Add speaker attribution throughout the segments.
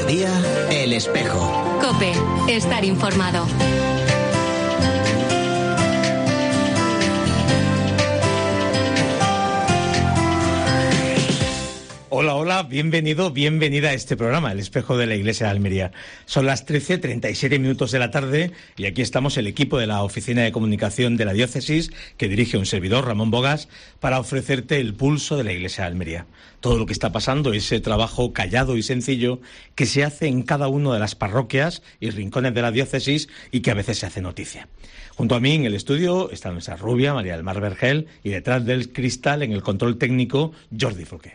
Speaker 1: mediodía, El Espejo.
Speaker 2: COPE, estar informado.
Speaker 3: Hola, hola, bienvenido, bienvenida a este programa, El Espejo de la Iglesia de Almería. Son las 13:37 de la tarde y aquí estamos el equipo de la Oficina de Comunicación de la Diócesis, que dirige un servidor, Ramón Bogas, para ofrecerte el pulso de la Iglesia de Almería. Todo lo que está pasando, ese trabajo callado y sencillo que se hace en cada una de las parroquias y rincones de la Diócesis y que a veces se hace noticia. Junto a mí en el estudio está nuestra rubia, María del Mar Vergel, y detrás del cristal, en el control técnico, Jordi Fouquet.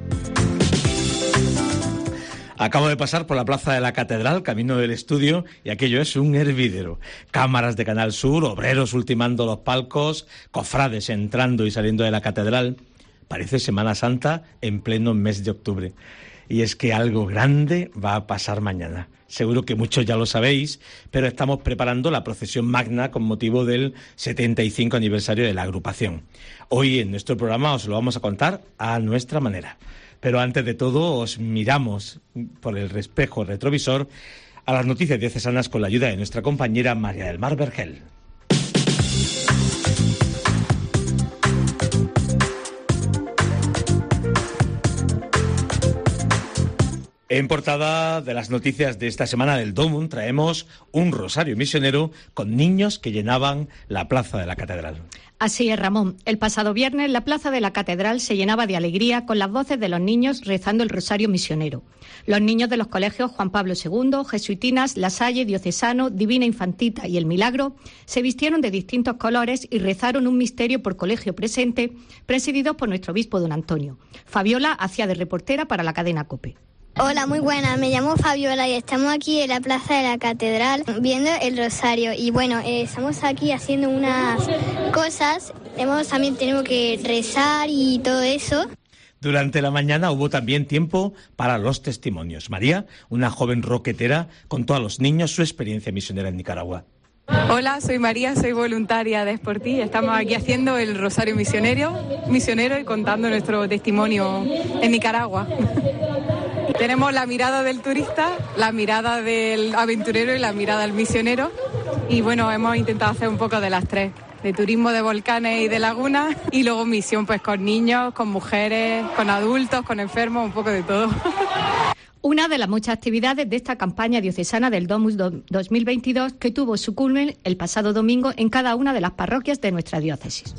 Speaker 3: Acabo de pasar por la plaza de la Catedral, camino del estudio, y aquello es un hervidero. Cámaras de Canal Sur, obreros ultimando los palcos, cofrades entrando y saliendo de la Catedral. Parece Semana Santa en pleno mes de octubre. Y es que algo grande va a pasar mañana. Seguro que muchos ya lo sabéis, pero estamos preparando la procesión magna con motivo del 75 aniversario de la agrupación. Hoy en nuestro programa os lo vamos a contar a nuestra manera. Pero antes de todo os miramos por el espejo retrovisor a las noticias diocesanas con la ayuda de nuestra compañera María del Mar Vergel. En portada de las noticias de esta semana del Domum traemos un rosario misionero con niños que llenaban la plaza de la Catedral.
Speaker 4: Así es, Ramón. El pasado viernes la plaza de la Catedral se llenaba de alegría con las voces de los niños rezando el rosario misionero. Los niños de los colegios Juan Pablo II, Jesuitinas, La Salle, Diocesano, Divina Infantita y El Milagro se vistieron de distintos colores y rezaron un misterio por colegio presente, presidido por nuestro obispo don Antonio. Fabiola hacía de reportera para la cadena COPE.
Speaker 5: Hola, muy buenas. Me llamo Fabiola y estamos aquí en la plaza de la Catedral viendo el rosario. Y bueno, estamos aquí haciendo unas cosas. También tenemos que rezar y todo eso.
Speaker 3: Durante la mañana hubo también tiempo para los testimonios. María, una joven roquetera, contó a los niños su experiencia misionera en Nicaragua.
Speaker 6: Hola, soy María, soy voluntaria de Sportí. Estamos aquí haciendo el rosario misionero y contando nuestro testimonio en Nicaragua. Tenemos la mirada del turista, la mirada del aventurero y la mirada del misionero. Y bueno, hemos intentado hacer un poco de las tres, de turismo de volcanes y de lagunas, y luego misión pues con niños, con mujeres, con adultos, con enfermos, un poco de todo.
Speaker 4: Una de las muchas actividades de esta campaña diocesana del Domus 2022 que tuvo su culmen el pasado domingo en cada una de las parroquias de nuestra diócesis.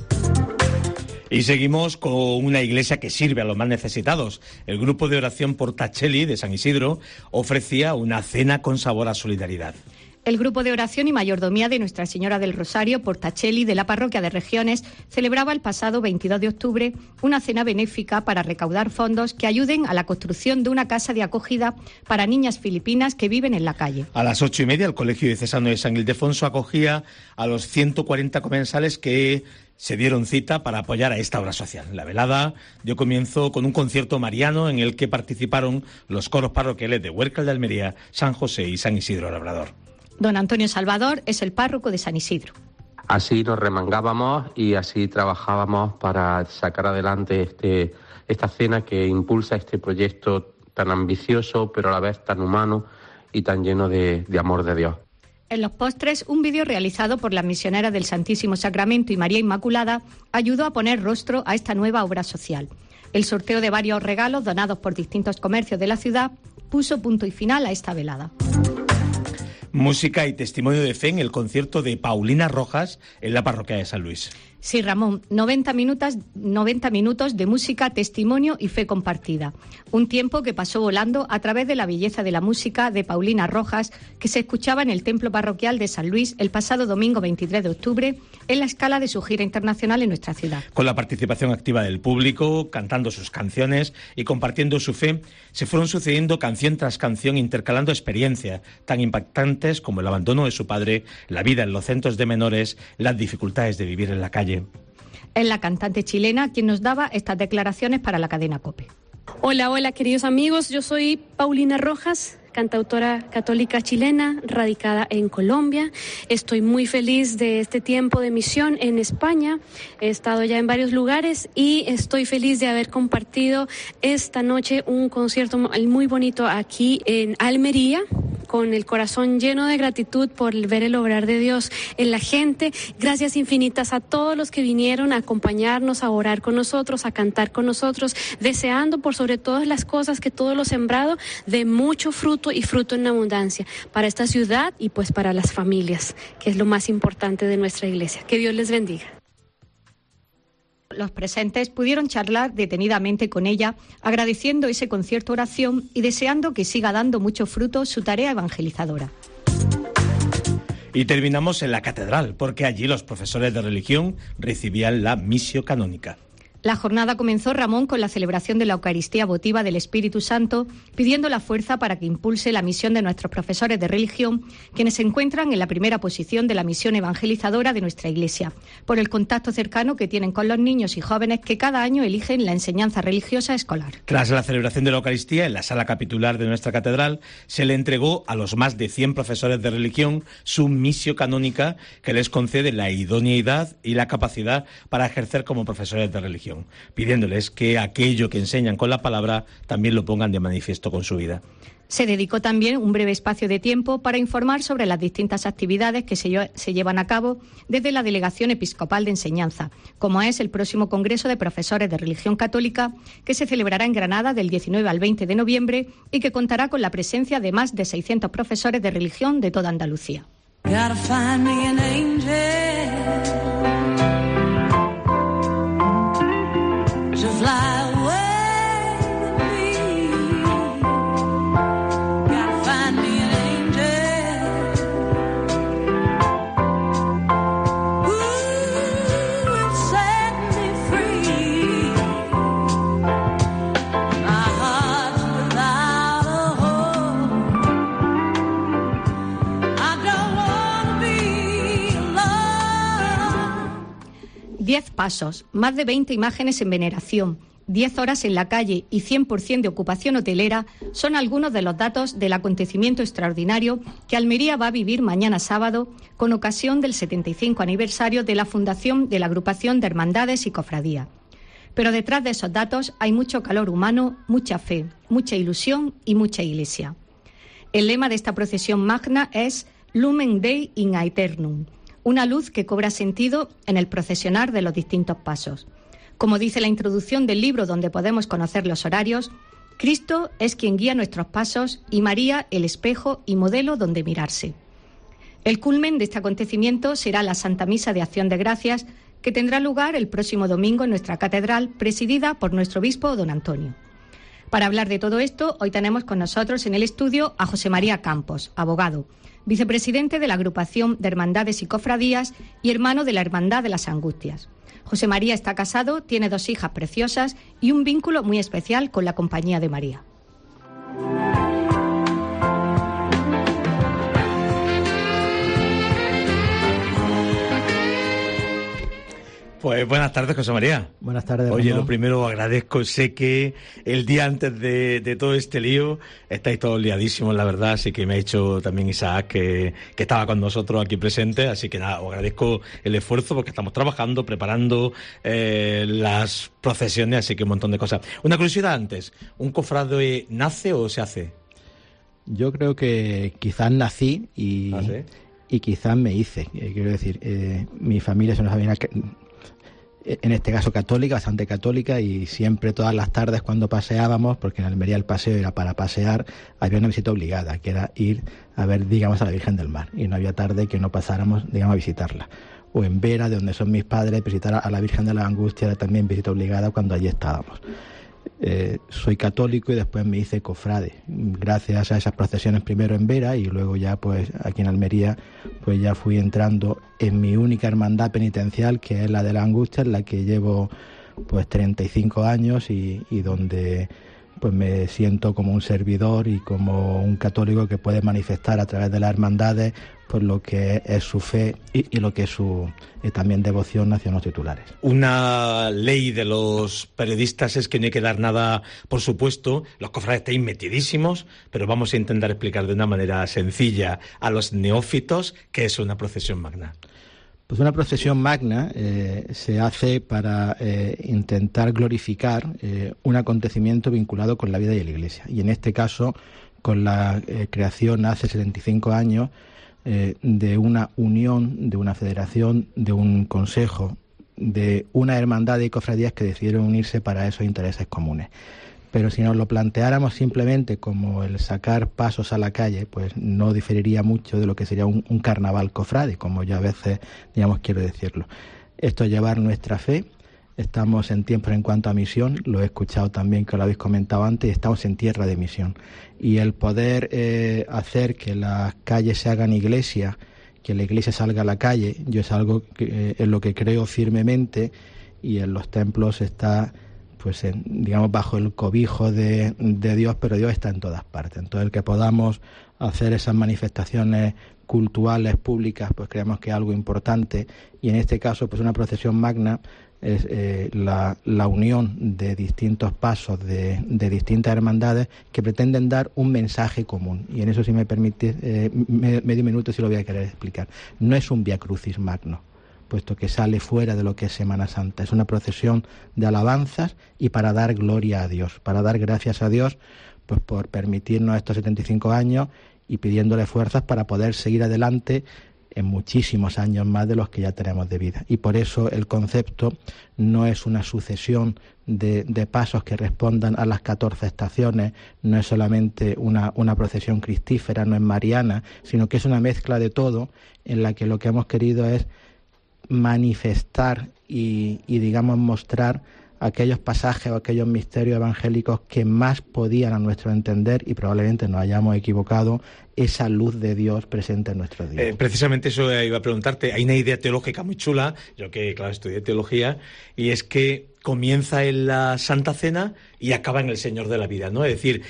Speaker 3: Y seguimos con una iglesia que sirve a los más necesitados. El grupo de oración Portacelli de San Isidro ofrecía una cena con sabor a solidaridad.
Speaker 4: El grupo de oración y mayordomía de Nuestra Señora del Rosario Portacelli de la parroquia de Regiones celebraba el pasado 22 de octubre una cena benéfica para recaudar fondos que ayuden a la construcción de una casa de acogida para niñas filipinas que viven en la calle.
Speaker 3: A las 8:30 el Colegio Diocesano de San Ildefonso acogía a los 140 comensales que se dieron cita para apoyar a esta obra social. La velada dio comienzo con un concierto mariano en el que participaron los coros parroquiales de Huércal de Almería, San José y San Isidro Labrador.
Speaker 4: Don Antonio Salvador es el párroco de San Isidro.
Speaker 7: Así nos remangábamos y así trabajábamos para sacar adelante esta cena que impulsa este proyecto tan ambicioso, pero a la vez tan humano y tan lleno de amor de Dios.
Speaker 4: En los postres, un vídeo realizado por las misioneras del Santísimo Sacramento y María Inmaculada ayudó a poner rostro a esta nueva obra social. El sorteo de varios regalos donados por distintos comercios de la ciudad puso punto y final a esta velada.
Speaker 3: Música y testimonio de fe en el concierto de Paulina Rojas en la parroquia de San Luis.
Speaker 4: Sí, Ramón, 90 minutos de música, testimonio y fe compartida. Un tiempo que pasó volando a través de la belleza de la música de Paulina Rojas, que se escuchaba en el templo parroquial de San Luis el pasado domingo 23 de octubre, en la escala de su gira internacional en nuestra ciudad.
Speaker 3: Con la participación activa del público, cantando sus canciones y compartiendo su fe, se fueron sucediendo canción tras canción, intercalando experiencias tan impactantes como el abandono de su padre, la vida en los centros de menores, las dificultades de vivir en la calle.
Speaker 4: Es la cantante chilena quien nos daba estas declaraciones para la cadena COPE.
Speaker 8: Hola, queridos amigos. Yo soy Paulina Rojas, cantautora católica chilena, radicada en Colombia. Estoy muy feliz de este tiempo de misión en España. He estado ya en varios lugares y estoy feliz de haber compartido esta noche un concierto muy bonito aquí en Almería, con el corazón lleno de gratitud por ver el obrar de Dios en la gente. Gracias infinitas a todos los que vinieron a acompañarnos, a orar con nosotros, a cantar con nosotros, deseando por sobre todas las cosas que todo lo sembrado dé mucho fruto y fruto en abundancia para esta ciudad y pues para las familias, que es lo más importante de nuestra iglesia. Que Dios les bendiga.
Speaker 4: Los presentes pudieron charlar detenidamente con ella, agradeciendo ese concierto oración y deseando que siga dando mucho fruto su tarea evangelizadora.
Speaker 3: Y terminamos en la catedral, porque allí los profesores de religión recibían la missio canónica.
Speaker 4: La jornada comenzó, Ramón, con la celebración de la Eucaristía votiva del Espíritu Santo, pidiendo la fuerza para que impulse la misión de nuestros profesores de religión, quienes se encuentran en la primera posición de la misión evangelizadora de nuestra Iglesia, por el contacto cercano que tienen con los niños y jóvenes que cada año eligen la enseñanza religiosa escolar.
Speaker 3: Tras la celebración de la Eucaristía en la sala capitular de nuestra catedral, se le entregó a los más de 100 profesores de religión su missio canónica, que les concede la idoneidad y la capacidad para ejercer como profesores de religión, pidiéndoles que aquello que enseñan con la palabra también lo pongan de manifiesto con su vida.
Speaker 4: Se dedicó también un breve espacio de tiempo para informar sobre las distintas actividades que se llevan a cabo desde la Delegación Episcopal de Enseñanza, como es el próximo Congreso de Profesores de Religión Católica, que se celebrará en Granada del 19 al 20 de noviembre y que contará con la presencia de más de 600 profesores de religión de toda Andalucía. Diez pasos, más de 20 imágenes en veneración, 10 horas en la calle y 100% de ocupación hotelera son algunos de los datos del acontecimiento extraordinario que Almería va a vivir mañana sábado con ocasión del 75 aniversario de la fundación de la Agrupación de Hermandades y Cofradías. Pero detrás de esos datos hay mucho calor humano, mucha fe, mucha ilusión y mucha iglesia. El lema de esta procesión magna es Lumen Dei in Aeternum, una luz que cobra sentido en el procesionar de los distintos pasos. Como dice la introducción del libro donde podemos conocer los horarios, Cristo es quien guía nuestros pasos y María el espejo y modelo donde mirarse. El culmen de este acontecimiento será la Santa Misa de Acción de Gracias, que tendrá lugar el próximo domingo en nuestra catedral, presidida por nuestro obispo don Antonio. Para hablar de todo esto, hoy tenemos con nosotros en el estudio a José María Campos, abogado, vicepresidente de la Agrupación de Hermandades y Cofradías y hermano de la Hermandad de las Angustias. José María está casado, tiene 2 hijas preciosas y un vínculo muy especial con la Compañía de María.
Speaker 3: Pues buenas tardes, José María.
Speaker 9: Buenas tardes.
Speaker 3: Oye,
Speaker 9: Ramón.
Speaker 3: lo primero agradezco, sé que el día antes de todo este lío estáis todos liadísimos, la verdad, así que me ha dicho también Isaac que estaba con nosotros aquí presente, así que nada, os agradezco el esfuerzo porque estamos trabajando, preparando las procesiones, así que un montón de cosas. Una curiosidad antes, ¿un cofrade nace o se hace?
Speaker 9: Yo creo que quizás nací y,
Speaker 3: ¿Ah, sí?
Speaker 9: Y quizás me hice. Quiero decir, mi familia es una familia en este caso católica, bastante católica, y siempre todas las tardes cuando paseábamos, porque en Almería el paseo era para pasear, había una visita obligada, que era ir a ver, digamos, a la Virgen del Mar, y no había tarde que no pasáramos, digamos, a visitarla. O en Vera, de donde son mis padres, visitar a la Virgen de la Angustia era también visita obligada cuando allí estábamos. Soy católico y después me hice cofrade, gracias a esas procesiones primero en Vera y luego ya pues aquí en Almería pues ya fui entrando en mi única hermandad penitencial, que es la de la Angustia, en la que llevo pues 35 años y donde pues me siento como un servidor y como un católico que puede manifestar a través de las hermandades pues lo que es su fe y lo que es su también devoción hacia los titulares.
Speaker 3: Una ley de los periodistas es que no hay que dar nada, por supuesto, los cofrades estáis metidísimos, pero vamos a intentar explicar de una manera sencilla a los neófitos qué es una procesión magna.
Speaker 9: Pues una procesión magna se hace para intentar glorificar un acontecimiento vinculado con la vida de la Iglesia. Y en este caso, con la creación hace 75 años de una unión, de una federación, de un consejo, de una hermandad y cofradías que decidieron unirse para esos intereses comunes. Pero si nos lo planteáramos simplemente como el sacar pasos a la calle, pues no diferiría mucho de lo que sería un carnaval cofrade, como yo a veces, digamos, quiero decirlo. Esto es llevar nuestra fe. Estamos en tiempos en cuanto a misión, lo he escuchado también que lo habéis comentado antes, y estamos en tierra de misión. Y el poder hacer que las calles se hagan iglesia, que la iglesia salga a la calle, yo es algo que, en lo que creo firmemente, y en los templos está, pues digamos, bajo el cobijo de Dios, pero Dios está en todas partes. Entonces, el que podamos hacer esas manifestaciones culturales, públicas, pues creemos que es algo importante, y en este caso, pues una procesión magna es la unión de distintos pasos de distintas hermandades que pretenden dar un mensaje común. Y en eso, si me permitís, medio minuto, si lo voy a querer explicar. No es un Vía Crucis magno, puesto que sale fuera de lo que es Semana Santa. Es una procesión de alabanzas y para dar gloria a Dios, para dar gracias a Dios pues por permitirnos estos 75 años y pidiéndole fuerzas para poder seguir adelante en muchísimos años más de los que ya tenemos de vida. Y por eso el concepto no es una sucesión de pasos que respondan a las 14 estaciones, no es solamente una procesión cristífera, no es mariana, sino que es una mezcla de todo, en la que lo que hemos querido es manifestar y digamos mostrar aquellos pasajes o aquellos misterios evangélicos que más podían, a nuestro entender, y probablemente nos hayamos equivocado, esa luz de Dios presente en nuestros días.
Speaker 3: Precisamente eso iba a preguntarte. Hay una idea teológica muy chula, yo que, claro, estudié teología, y es que comienza en la Santa Cena y acaba en el Señor de la Vida, ¿no? Es decir,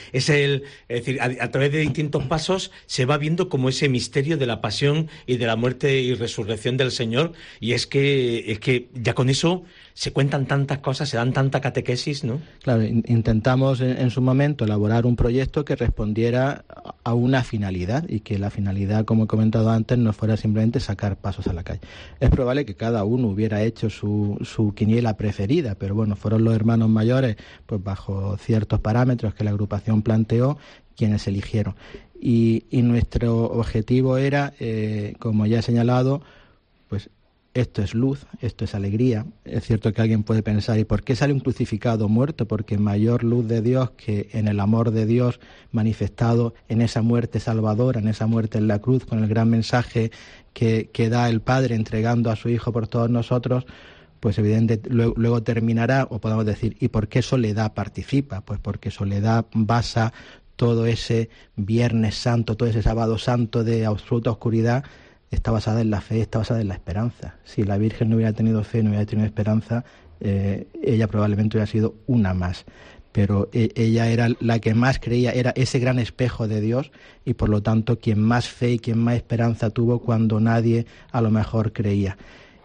Speaker 3: a través de distintos pasos se va viendo como ese misterio de la pasión y de la muerte y resurrección del Señor, y es que ya con eso se cuentan tantas cosas, se dan tanta catequesis, ¿no?
Speaker 9: Claro, intentamos en su momento elaborar un proyecto que respondiera a una finalidad, y que la finalidad, como he comentado antes, no fuera simplemente sacar pasos a la calle. Es probable que cada uno hubiera hecho su quiniela preferida, pero bueno, fueron los hermanos mayores, pues bajo ciertos parámetros que la agrupación planteó, quienes eligieron. Y nuestro objetivo era, como ya he señalado, pues esto es luz, esto es alegría. Es cierto que alguien puede pensar, ¿y por qué sale un crucificado muerto? Porque mayor luz de Dios que en el amor de Dios manifestado en esa muerte salvadora, en esa muerte en la cruz, con el gran mensaje que da el Padre entregando a su Hijo por todos nosotros, pues evidentemente luego terminará, o podemos decir, ¿y por qué Soledad participa? Pues porque Soledad basa todo ese Viernes Santo, todo ese Sábado Santo de absoluta oscuridad, está basada en la fe, está basada en la esperanza. Si la Virgen no hubiera tenido fe, no hubiera tenido esperanza, ella probablemente hubiera sido una más. Pero ella era la que más creía, era ese gran espejo de Dios, y por lo tanto quien más fe y quien más esperanza tuvo cuando nadie a lo mejor creía.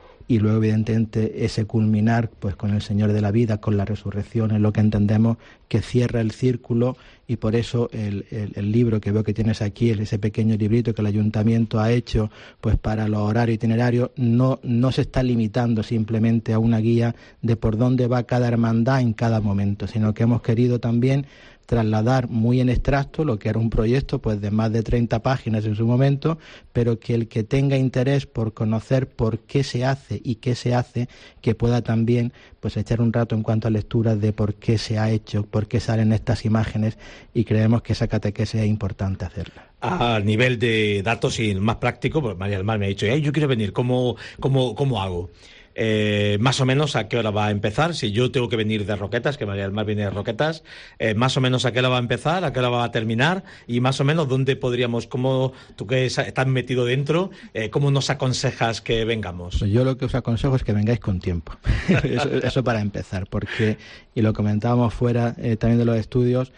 Speaker 9: Y luego, evidentemente, ese culminar pues con el Señor de la Vida, con la resurrección, es lo que entendemos que cierra el círculo, y por eso el libro que veo que tienes aquí, ese pequeño librito que el Ayuntamiento ha hecho pues para los horarios itinerarios, no se está limitando simplemente a una guía de por dónde va cada hermandad en cada momento, sino que hemos querido también trasladar muy en extracto lo que era un proyecto pues de más de 30 páginas en su momento, pero que el que tenga interés por conocer por qué se hace y qué se hace, que pueda también pues echar un rato en cuanto a lecturas de por qué se ha hecho, por qué salen estas imágenes, y creemos que esa catequesis es importante hacerla.
Speaker 3: A nivel de datos y más práctico, pues María del Mar me ha dicho, yo quiero venir, ¿cómo hago? más o menos a qué hora va a empezar. Si yo tengo que venir de Roquetas, que María del Mar viene de Roquetas, más o menos a qué hora va a empezar, a qué hora va a terminar y más o menos dónde podríamos, cómo tú que estás metido dentro, cómo nos aconsejas que vengamos.
Speaker 9: Pues yo lo que os aconsejo es que vengáis con tiempo. eso para empezar, porque, y lo comentábamos fuera también de los estudios,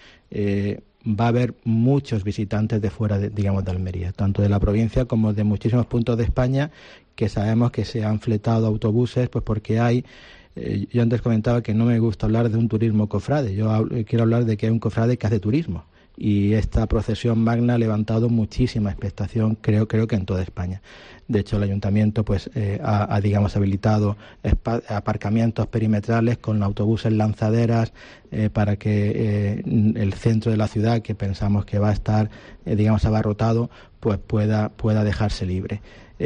Speaker 9: va a haber muchos visitantes de fuera, de Almería, tanto de la provincia como de muchísimos puntos de España, que sabemos que se han fletado autobuses, pues porque hay... yo antes comentaba que no me gusta hablar de un turismo cofrade, yo quiero hablar de que hay un cofrade que hace turismo. Y esta procesión magna ha levantado muchísima expectación, creo que en toda España. De hecho, el ayuntamiento pues ha habilitado aparcamientos perimetrales con autobuses lanzaderas para que el centro de la ciudad, que pensamos que va a estar abarrotado, pues pueda dejarse libre.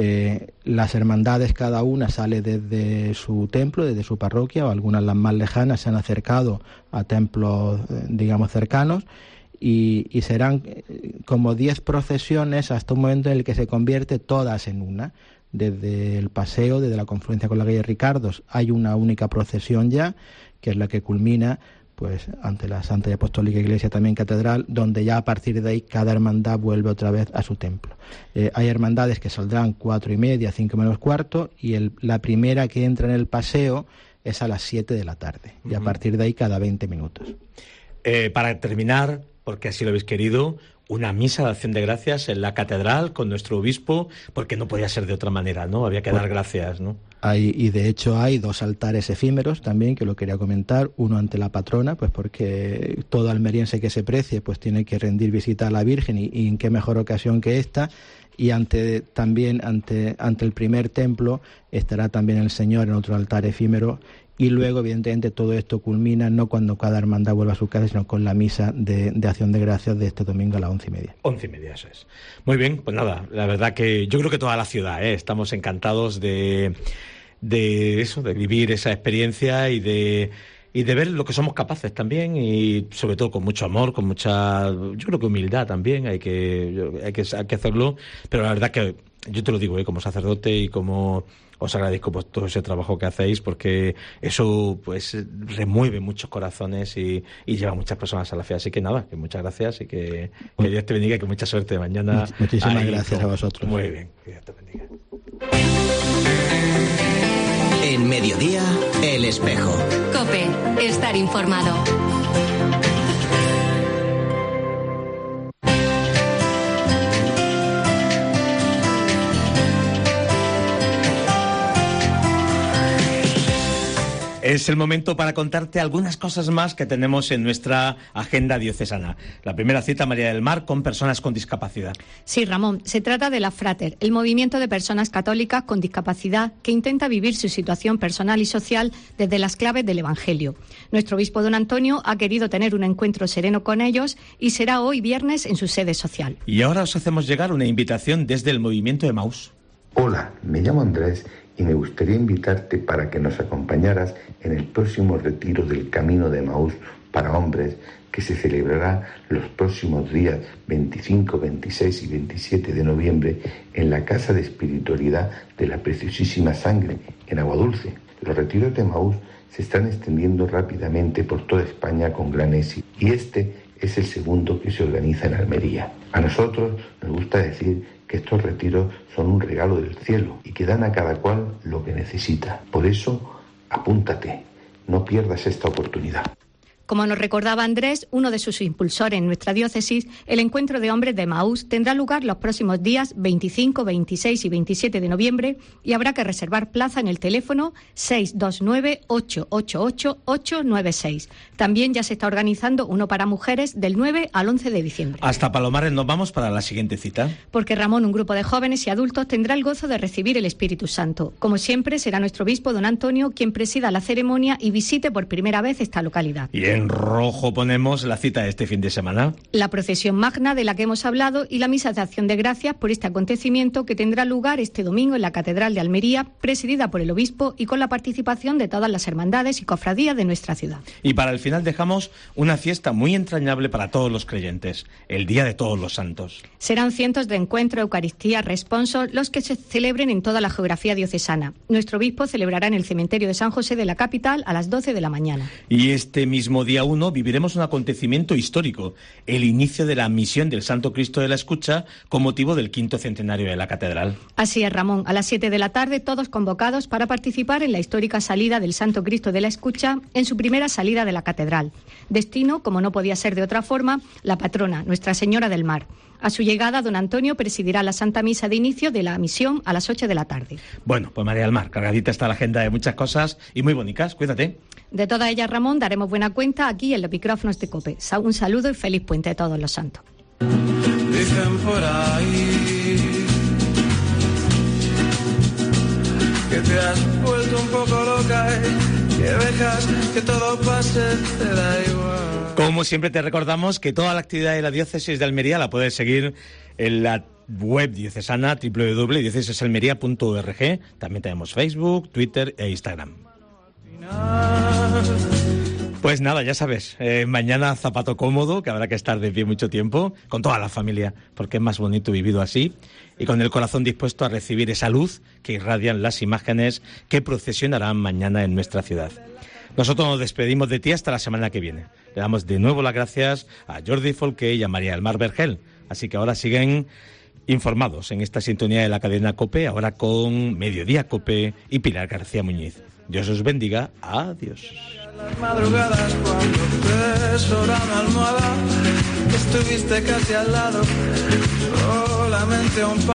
Speaker 9: Las hermandades, cada una sale desde su templo, desde su parroquia, o algunas, las más lejanas, se han acercado a templos cercanos. Y serán como 10 procesiones hasta un momento en el que se convierte todas en una. Desde el paseo, desde la confluencia con la calle Ricardos, hay una única procesión ya, que es la que culmina pues ante la Santa y Apostólica Iglesia también Catedral, donde ya a partir de ahí cada hermandad vuelve otra vez a su templo. Hay hermandades que saldrán 4:30, 5 menos cuarto, y la primera que entra en el paseo es a las 7 de la tarde, y a partir de ahí cada 20 minutos.
Speaker 3: Para terminar, porque así lo habéis querido, una misa de acción de gracias en la catedral con nuestro obispo, porque no podía ser de otra manera, ¿no? Había que dar gracias, ¿no?
Speaker 9: Y de hecho hay 2 altares efímeros también, que lo quería comentar, uno ante la patrona, pues porque todo almeriense que se precie pues tiene que rendir visita a la Virgen, y en qué mejor ocasión que esta. Y ante el primer templo estará también el Señor en otro altar efímero. Y luego, evidentemente, todo esto culmina no cuando cada hermandad vuelva a su casa, sino con la misa de acción de gracias de este domingo a las 11:30.
Speaker 3: 11:30, eso es. Muy bien, pues nada, la verdad que yo creo que toda la ciudad, estamos encantados de vivir esa experiencia y de ver lo que somos capaces también, y sobre todo con mucho amor, con mucha, yo creo que humildad también, hay que hacerlo, pero la verdad que yo te lo digo, como sacerdote, y como os agradezco pues todo ese trabajo que hacéis, porque eso pues remueve muchos corazones y lleva a muchas personas a la fe. Así que nada, que muchas gracias y que Dios te bendiga y que mucha suerte mañana.
Speaker 9: Muchísimas gracias a vosotros.
Speaker 3: Muy bien, que Dios te bendiga.
Speaker 1: En Mediodía, El Espejo.
Speaker 2: COPE, estar informado.
Speaker 3: Es el momento para contarte algunas cosas más que tenemos en nuestra agenda diocesana. La primera cita, María del Mar, con personas con discapacidad.
Speaker 4: Sí, Ramón, se trata de la Frater, el movimiento de personas católicas con discapacidad que intenta vivir su situación personal y social desde las claves del Evangelio. Nuestro obispo don Antonio ha querido tener un encuentro sereno con ellos y será hoy viernes en su sede social.
Speaker 3: Y ahora os hacemos llegar una invitación desde el movimiento Emaús.
Speaker 10: Hola, me llamo Andrés y me gustaría invitarte para que nos acompañaras en el próximo retiro del Camino de Emaús para hombres, que se celebrará los próximos días 25, 26 y 27 de noviembre en la Casa de Espiritualidad de la Preciosísima Sangre, en Aguadulce. Los retiros de Emaús se están extendiendo rápidamente por toda España con gran éxito, y este es el segundo que se organiza en Almería. A nosotros nos gusta decir que estos retiros son un regalo del cielo y que dan a cada cual lo que necesita. Por eso, apúntate, no pierdas esta oportunidad.
Speaker 4: Como nos recordaba Andrés, uno de sus impulsores en nuestra diócesis, el encuentro de hombres de Emaús tendrá lugar los próximos días 25, 26 y 27 de noviembre y habrá que reservar plaza en el teléfono 629-888-896. También ya se está organizando uno para mujeres del 9 al 11 de diciembre.
Speaker 3: Hasta Palomares nos vamos para la siguiente cita.
Speaker 4: Porque Ramón, un grupo de jóvenes y adultos, tendrá el gozo de recibir el Espíritu Santo. Como siempre, será nuestro obispo don Antonio quien presida la ceremonia y visite por primera vez esta localidad.
Speaker 3: Y En rojo ponemos la cita de este fin de semana.
Speaker 4: La procesión magna de la que hemos hablado y la misa de acción de gracias por este acontecimiento que tendrá lugar este domingo en la Catedral de Almería, presidida por el obispo y con la participación de todas las hermandades y cofradías de nuestra ciudad.
Speaker 3: Y para el final dejamos una fiesta muy entrañable para todos los creyentes, el Día de Todos los Santos.
Speaker 4: Serán cientos de encuentros, eucaristías, responsos, los que se celebren en toda la geografía diocesana. Nuestro obispo celebrará en el cementerio de San José de la capital a las 12 de la mañana.
Speaker 3: Y este mismo día 1 viviremos un acontecimiento histórico, el inicio de la misión del Santo Cristo de la Escucha con motivo del 5º centenario de la Catedral.
Speaker 4: Así es, Ramón. A las 7 de la tarde, todos convocados para participar en la histórica salida del Santo Cristo de la Escucha en su primera salida de la Catedral. Destino, como no podía ser de otra forma, la patrona, Nuestra Señora del Mar. A su llegada, don Antonio presidirá la Santa Misa de inicio de la misión a las 8 de la tarde.
Speaker 3: Bueno, pues María del Mar, cargadita está la agenda de muchas cosas y muy bonitas, cuídate.
Speaker 4: De todas ellas, Ramón, daremos buena cuenta aquí en los micrófonos de COPE. Un saludo y feliz puente a todos los santos.
Speaker 11: Dicen por ahí que te has vuelto un poco loca, que dejas que todo pase, te da igual.
Speaker 3: Como siempre te recordamos que toda la actividad de la Diócesis de Almería la puedes seguir en la web diocesana www.diocesesalmería.org. También tenemos Facebook, Twitter e Instagram. Pues nada, ya sabes, mañana zapato cómodo, que habrá que estar de pie mucho tiempo, con toda la familia, porque es más bonito vivido así, y con el corazón dispuesto a recibir esa luz que irradian las imágenes que procesionarán mañana en nuestra ciudad. Nosotros nos despedimos de ti hasta la semana que viene. Le damos de nuevo las gracias a Jordi Folqué y a María del Mar Vergel. Así que ahora siguen informados en esta sintonía de la cadena COPE, ahora con Mediodía COPE y Pilar García Muñiz. Dios os bendiga. Adiós.
Speaker 11: Las madrugadas cuando te sobra una almohada, estuviste casi al lado, solamente un